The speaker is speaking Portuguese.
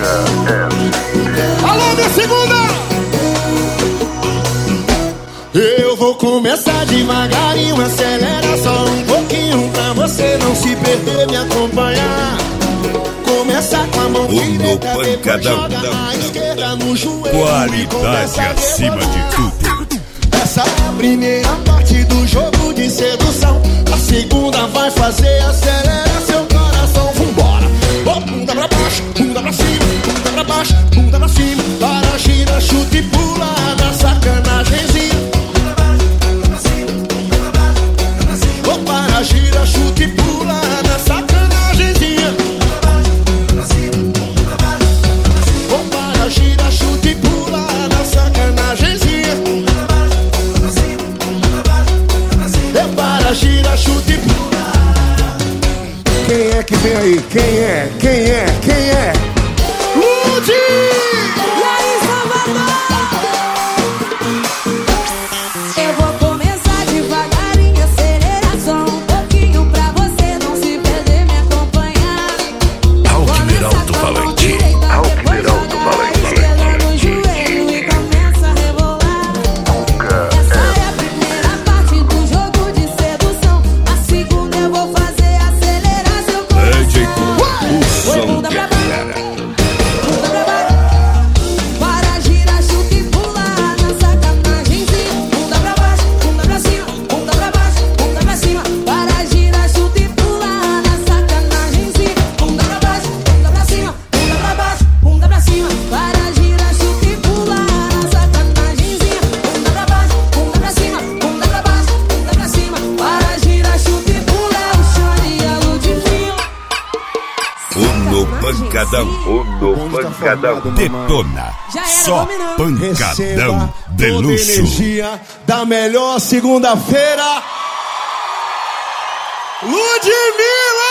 Alô, minha segunda! Eu vou começar devagarinho, acelera só um pouquinho pra você não se perder, me acompanhar. Começa com a mão direita, depois joga a esquerda no joelho. Qualidade acima de tudo. Essa é a primeira parte do jogo de sedução. A segunda vai fazer acelerar seu coração. Vambora! Oh, bunda pra baixo, bunda pra cima, bunda pra baixo, bunda pra cima. Para, gira, chuta e pula na sacanagemzinha. Oh, para, gira, chuta e pula na sacanagemzinha. Oh, para, gira, chuta e pula na sacanagemzinha. Para, gira, chuta e pula. Quem é que vem aí? Quem é? Quem é? Quem é? Ludi! E aí, Salvador? Eu vou começar devagarinho, acelerar só um pouquinho pra você não se perder, me acompanhar. Almirão do Valente. Almirão do Valente. No joelho e começa a rebolar. Essa é a primeira parte do jogo de sedução. A segunda eu vou fazer acelerar seu coração. Bunda pra baixo, bunda pra baixo. Para, gira, chuta e pula na sacanagemzinha. Bunda pra baixo, bunda pra cima, bunda pra baixo, bunda pra cima. Para, gira, chuta e pula na sacanagemzinha. Bunda pra baixo, bunda pra cima, bunda pra baixo, bunda pra cima. Para, gira, chuta e pula na sacanagemzinha. Bunda pra baixo, bunda pra cima, bunda pra baixo, bunda pra cima. Para, gira, chuta e pula o chão e a Ludmilla. No pancadão detona. Só pancadão de toda luxo. energia da melhor segunda-feira. Ludmilla!